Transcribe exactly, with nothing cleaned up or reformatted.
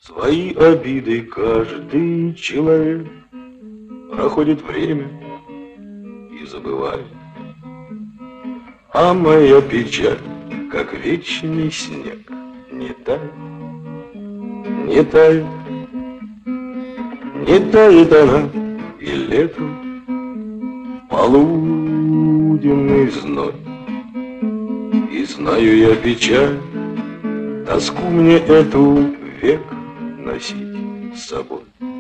Свои обиды каждый человек. Проходит время и забывает. А моя печаль, как вечный снег, не тает, не тает, не тает она и летом полуденный зной. И знаю я печаль, тоску мне эту век носить с собой.